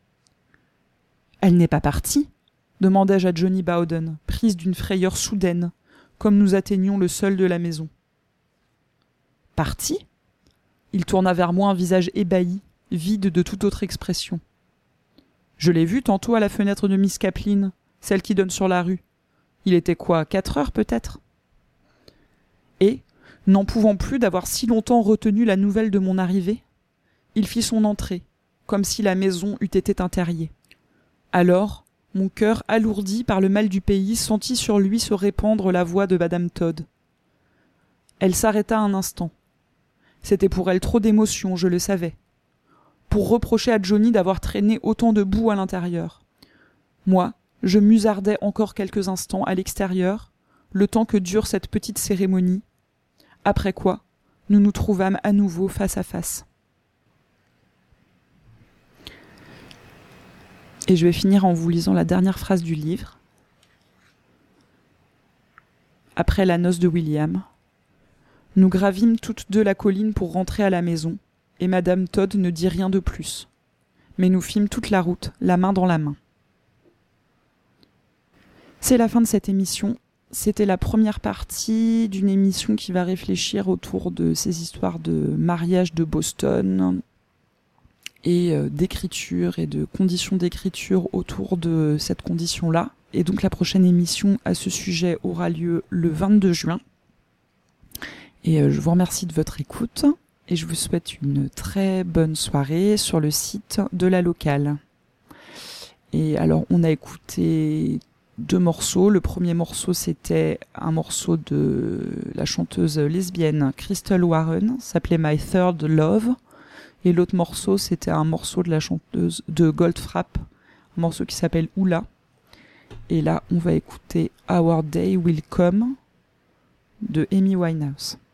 « Elle n'est pas partie ?» demandai-je à Johnny Bowden, prise d'une frayeur soudaine, comme nous atteignions le sol de la maison. « Partie ?» Il tourna vers moi un visage ébahi, vide de toute autre expression. « Je l'ai vue tantôt à la fenêtre de Miss Caplin, celle qui donne sur la rue. Il était quoi, quatre heures peut-être ?» Et, n'en pouvant plus d'avoir si longtemps retenu la nouvelle de mon arrivée, il fit son entrée, comme si la maison eût été un terrier. Alors, mon cœur alourdi par le mal du pays sentit sur lui se répandre la voix de madame Todd. Elle s'arrêta un instant. C'était pour elle trop d'émotion, je le savais. Pour reprocher à Johnny d'avoir traîné autant de boue à l'intérieur. Moi, je musardais encore quelques instants à l'extérieur, le temps que dure cette petite cérémonie, après quoi nous nous trouvâmes à nouveau face à face. Et je vais finir en vous lisant la dernière phrase du livre. Après la noce de William, nous gravîmes toutes deux la colline pour rentrer à la maison, et Madame Todd ne dit rien de plus. Mais nous fîmes toute la route, la main dans la main. C'est la fin de cette émission. C'était la première partie d'une émission qui va réfléchir autour de ces histoires de mariage de Boston et d'écriture et de conditions d'écriture autour de cette condition-là. Et donc la prochaine émission à ce sujet aura lieu le vingt-deux juin. Et je vous remercie de votre écoute et je vous souhaite une très bonne soirée sur le site de la locale. Et alors on a écouté deux morceaux. Le premier morceau, c'était un morceau de la chanteuse lesbienne Crystal Warren, s'appelait My Third Love. Et l'autre morceau, c'était un morceau de la chanteuse de Goldfrapp, un morceau qui s'appelle Oula. Et là, on va écouter Our Day Will Come de Amy Winehouse.